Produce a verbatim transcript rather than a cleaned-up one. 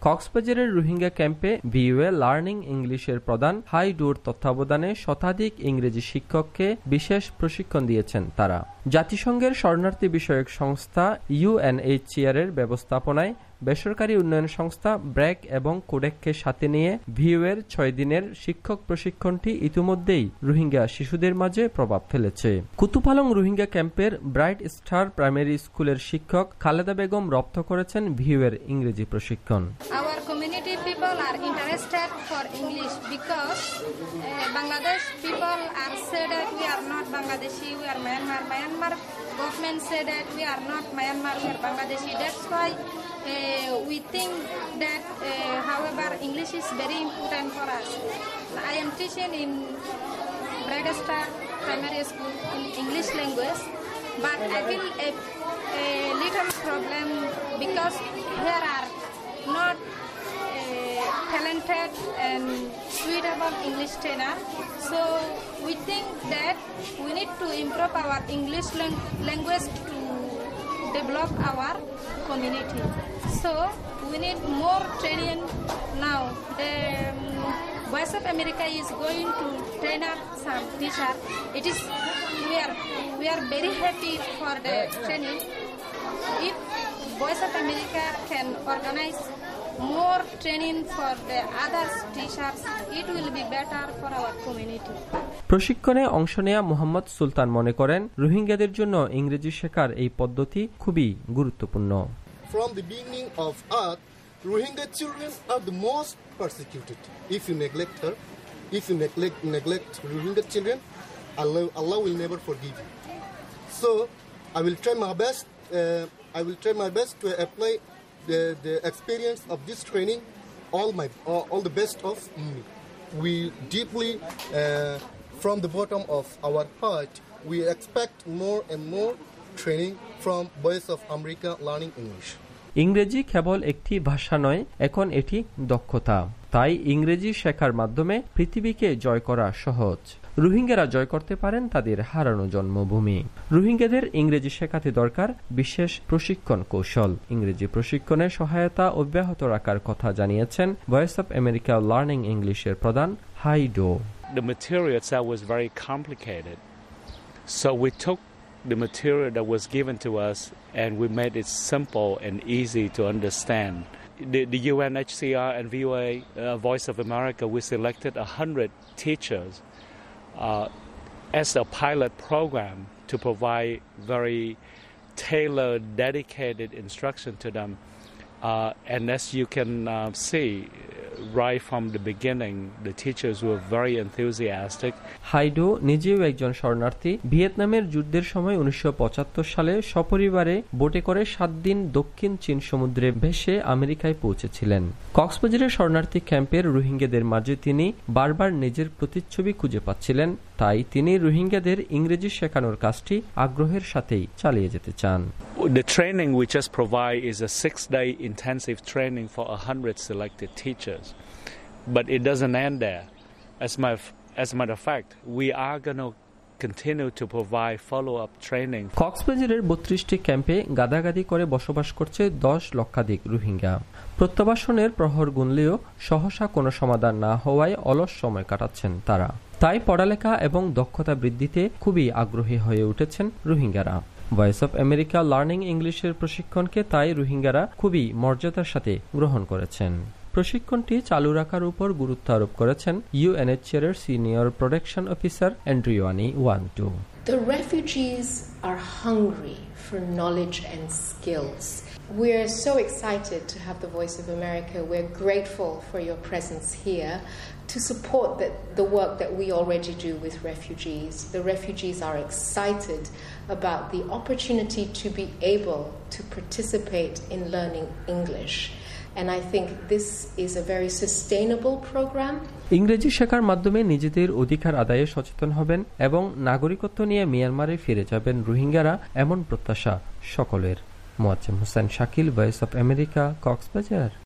কক্সবাজারের রোহিঙ্গা ক্যাম্পে VOA learning ইংলিশের প্রধান হাইডোর তত্ত্বাবধানে শতাধিক ইংরেজি শিক্ষককে বিশেষ প্রশিক্ষণ দিয়েছেন তারা। জাতিসংঘের শরণার্থী বিষয়ক সংস্থা ইউএনএইচসিআর এর ব্যবস্থাপনায় বেসরকারি উন্নয়ন সংস্থা ব্র্যাক এবং কোডেককে সাথে নিয়ে ভিওএর ছয় দিনের শিক্ষক প্রশিক্ষণটি ইতিমধ্যেই রোহিঙ্গা শিশুদের মাঝে প্রভাব ফেলেছে। কুতুপালং রোহিঙ্গা ক্যাম্পের ব্রাইট স্টার প্রাইমারি স্কুলের শিক্ষক খালেদা বেগম রপ্ত করেছেন ভিওএর ইংরেজি প্রশিক্ষণ। Our community people are interested for English because uh, Bangladesh people are said that we are not Bangladeshi, we are Myanmar. Myanmar government said that we are not Myanmar, we are Bangladeshi. That's why uh, we think that, uh, however, English is very important for us. I am teaching in Bright Star Primary School in English language, but I feel a, a little problem because there are not uh, talented and suitable English trainer. So we think that we need to improve our English lang- language to develop our community. So we need more training now. The um, Voice of America is going to train up some teacher. It is we are we are very happy for the training. If Voice of America can organize more training for the other teachers, it will be better for our community. প্রশিক্ষণে অংশ নেয়া মোহাম্মদ সুলতান মনে করেন রোহিঙ্গাদের জন্য ইংরেজি শেখার এই পদ্ধতি খুবই গুরুত্বপূর্ণ। From the beginning of earth, Rohingya children are the most persecuted. If you neglect her, if you neglect neglect Rohingya children, Allah, Allah will never forgive you. So I will try my best. Uh, I will try my best to apply the, the experience of this training, all my all, all the best of me. We deeply, uh, from the bottom of our heart, we expect more and more training from Voice of America Learning English. ইংরেজি কেবল একটি ভাষা নয়, এখন এটি দক্ষতা। তাই ইংরেজি শেখার মাধ্যমে পৃথিবীকে জয় করা সহজ। রোহিঙ্গারা জয় করতে পারেন তাদের হারানো জন্মভূমি। রোহিঙ্গাদের ইংরেজি শেখাতে দরকার বিশেষ প্রশিক্ষণ কৌশল। ইংরেজি প্রশিক্ষণে সহায়তা অব্যাহত রাখার কথা জানিয়েছেন ভয়েস অফ আমেরিকা লার্নিং ইংলিশের প্রধান হাইডো। The material itself was very complicated, so we took the material that was given to us and we made it simple and easy to understand. The, the U N H C R and V O A, uh, Voice of America, we selected one hundred teachers uh, as a pilot program to provide very tailored, dedicated instruction to them. Uh, and as you can uh, see, right from the beginning, the teachers were very enthusiastic. হাইডো নিজেও একজন শরণার্থী। ভিয়েতনামের যুদ্ধের সময় উনিশশো পঁচাত্তর সালে সপরিবারে বোটে করে সাত দিন দক্ষিণ চীন সমুদ্রে ভেসে আমেরিকায় পৌঁছেছিলেন। কক্সবাজারের শরণার্থী ক্যাম্পের রোহিঙ্গাদের মাঝে তিনি বারবার নিজের প্রতিচ্ছবি খুঁজে পাচ্ছিলেন। তাই তিনি রোহিঙ্গাদের ইংরেজি শেখানোর কাজটি আগ্রহের সাথেই চালিয়ে যেতে চান। The training we just provide is a six-day intensive training for one hundred selected teachers. But it doesn't end there. As my, as a matter of fact, we are going to continue to provide follow-up training. কক্সবাজারের বত্রিশটি ক্যাম্পে গাদাগাদি করে বসবাস করছে দশ লক্ষাধিক রোহিঙ্গা। প্রত্যাবাসনের প্রহর গুনলেও সহসা কোনো সমাধান না হওয়ায় অলস সময় কাটাচ্ছেন তারা। তাই পড়ালেখা এবং দক্ষতা বৃদ্ধিতে খুবই আগ্রহী হয়ে উঠেছেন রোহিঙ্গারা। ভয়েস অফ আমেরিকা লার্নিং ইংলিশের প্রশিক্ষণকে তাই রোহিঙ্গারা খুবই মর্যাদার সাথে গ্রহণ করেছেন। প্রশিক্ষণটি চালু রাখার উপর গুরুত্ব আরোপ করেছেন ইউএনএইচসিআর এর senior production officer Andriani Wantu. The refugees are hungry for knowledge and skills. We're so excited to have the Voice of America. We're grateful for your presence here to support the, the work that we already do with refugees. The refugees are excited about the opportunity to be able to participate in learning English. And I think this is a very sustainable program. ইংরেজি শেখার মাধ্যমে নিজেদের অধিকার আদায়ে সচেতন হবেন এবং নাগরিকত্ব নিয়ে মিয়ানমারে ফিরে যাবেন রোহিঙ্গারা, এমন প্রত্যাশা সকলের। Moazzem Hossain Shakil, voice of America, Cox's Bazar.